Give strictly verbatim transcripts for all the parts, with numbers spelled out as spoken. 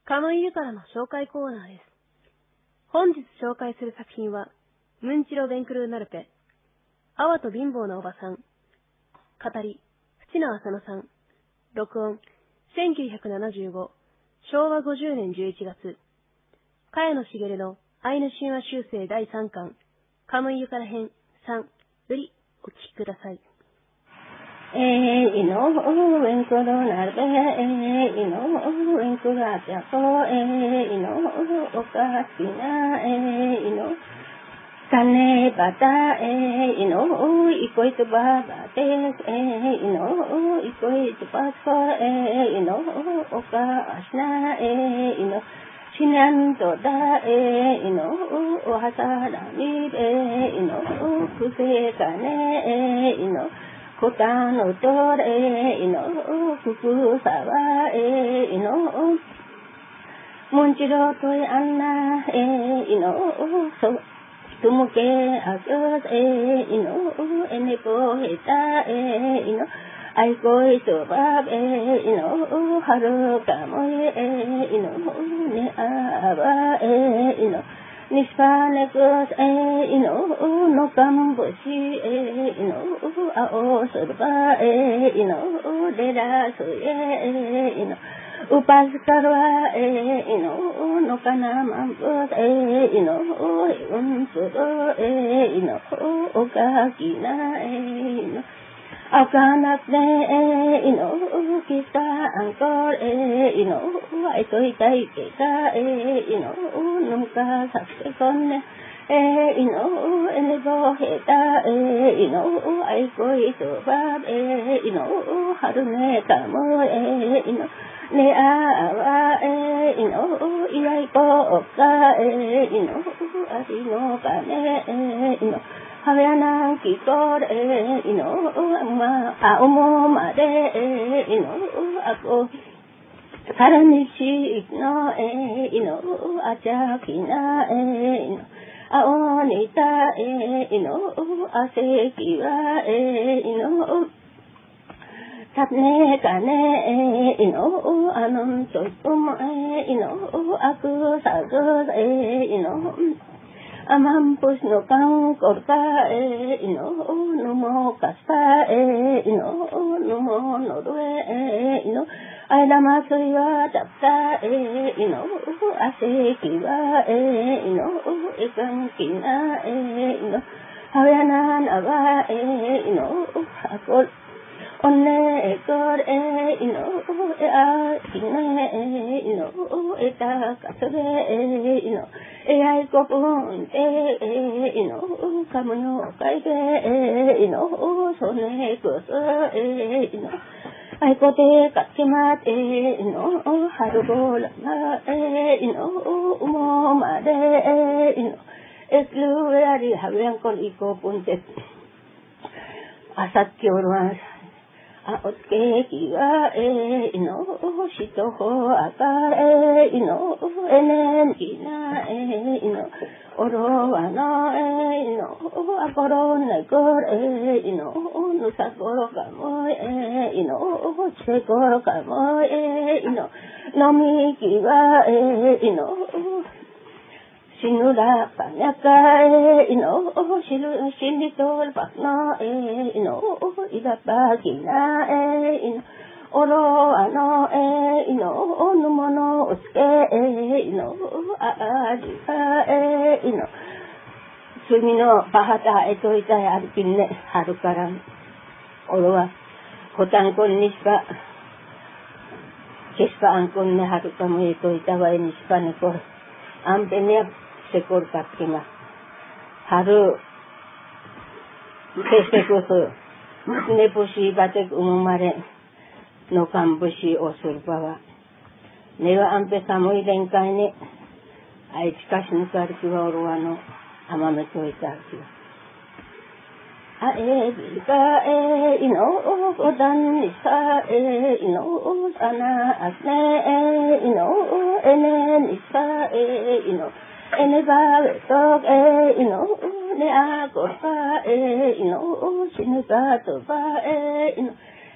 鴨井ゆからの紹介コーナーです。本日紹介する作品は、ムンチロ・ベンクルーナルペ、アワと貧乏なおばさん、語り、淵野浅野さん、録音、せんきゅうひゃくななじゅうご、しょうわごじゅうねんじゅういちがつ、茅野茂のアイヌ神話修正だいさんかん、鴨井ゆから編さんよりお聞きください。 えー、いのうえんころなるべ、えー、いのうえんこらぴゃこ、えー、いのうおかしな、えー、いのかねばた、えー、いのういこいとばばで、えー、いのういこいとばこ、えー、いのうおかしな、えー、いのしにゃんとだ、えー、いのうおはさらみ、えー、いのうくせかね、えー、いのこたのとれいのくくさわえいのもんちろといあんなえいのそともけあきょえいのえねぽへたえいのあいこいそばえいのはるかもえいのねあわえいのNispanekus e ino no kambushi e ino a o surba e ino dera suye ino upaskarwa e ino no kanamambus e ino unsuro e ino okakina e ino Akanak ne e ino kita angkor e ino ai tôi tay kể ka e ino nung ka sakse kon e ino ene bo heta e ino ai koi to ba e ino haru ne ka mo e ino ne a wa e ino iai ko ka e ino ari no ka ne e ino Haviana kikor e ino ma a umo ma de e ino ako Karanishi no e ino acha kina e ino aonita e ino ase kiwa e ino tapne kane e ino anon toitum e ino aku sago e ino Amampus no kang korka e ino no mo kasta e ino no mo no due e ino ai lama suya tapta e ino ase kiwa e ino ikan kina e ino haviana nava e ino akol onne ekor e ino e a kine e ino eta kasore e ino e ai kopun e ino kamuno kaide e ino sone koso e ino ai kote kakimat e ino harugol na e ino umo made e ino eslu ari havian kon iko punte asat kiorwa a otke kiwa e ino shito ho aka e ino enen kina e ino oro ano e ino akoro negor e ino nusakoro kamo e ino chekoro kamo e ino nomi kiwa e ino Sinula panyaka e ino silu sinitol pakno e ino idapa kina e ino oro ano e ino numono uske e ino aadika e ino sumino pahata eto ita arpinne harukaran orowa kotan kon nispa kespa ankon ne harukamo eto ita wa nispa ne ko ampenya sekor kakima haru kesekuso nepushi batek umumare no kambushi osurbawa neva ampe samui denkaine aichkashnu karkiwa orwano amame toitarki a e ka e ino odan nisa e ino sana asne e ino ene nisa e ino ene ba to e ino ne a korpa e ino sinu ka to ba e ino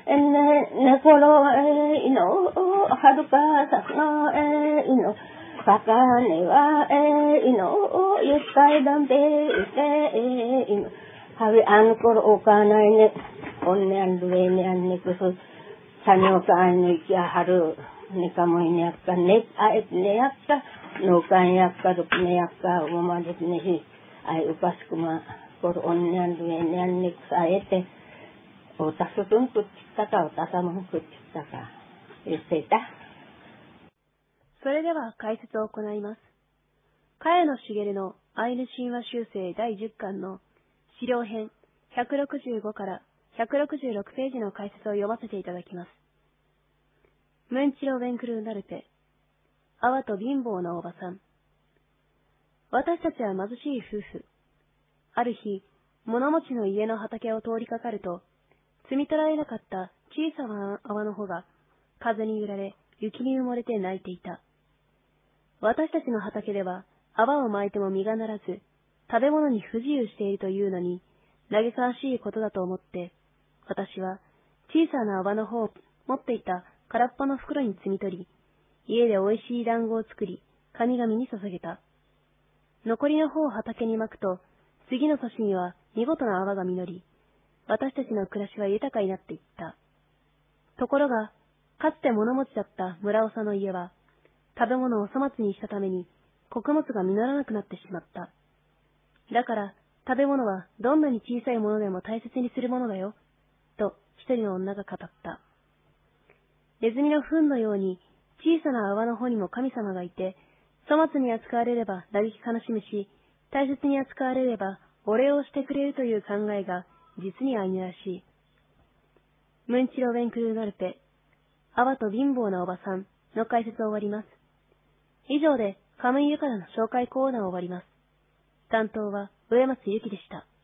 えね、ねころえいの、はるかさくのえいの、かかねはえいの、ゆったいだんべいてえいの、はびあのころおかないね、おんねあんるえねあんねくす、さにょかあんのいきあはる、ねかもいねやっか、ね、あえてねやっか、のかんやっか、どくねやっか、おまですねひ、あいうかしくま、ころおんねあんるえねあんねくさえて、おたすくんくっちったか、おたさむんくっちったか、言っていた。 それでは解説を行います。茅野茂のアイヌ神話修正だいじゅっかんの資料編ひゃくろくじゅうごからひゃくろくじゅうろくページの解説を読ませていただきます。ムンチロ・ウェンクルーナルペ、アワと貧乏なおばさん。私たちは貧しい夫婦。ある日、物持ちの家の畑を通りかかると、摘み取られなかった小さな泡の穂が風に揺られ、雪に埋もれて泣いていた。私たちの畑では泡をまいても実がならず、食べ物に不自由しているというのに、嘆かわしいことだと思って、私は小さな泡の穂を持っていた空っぽの袋に摘み取り、家でおいしい団子を作り、神々に捧げた。残りの穂を畑にまくと、次の年には見事な泡が実り、私たちの暮らしは豊かになっていった。ところが、かつて物持ちだった村長の家は、食べ物を粗末にしたために、穀物が実らなくなってしまった。だから、食べ物はどんなに小さいものでも大切にするものだよ、と一人の女が語った。ネズミの糞のように、小さな泡の穂にも神様がいて、粗末に扱われれば嘆き悲しむし、大切に扱われればお礼をしてくれるという考えが実にアイヌらしい。ムンチロ・ウェンクルーナルペ、アワと貧乏なおばさんの解説を終わります。以上でカムイユカナの紹介コーナーを終わります。担当は上松ゆきでした。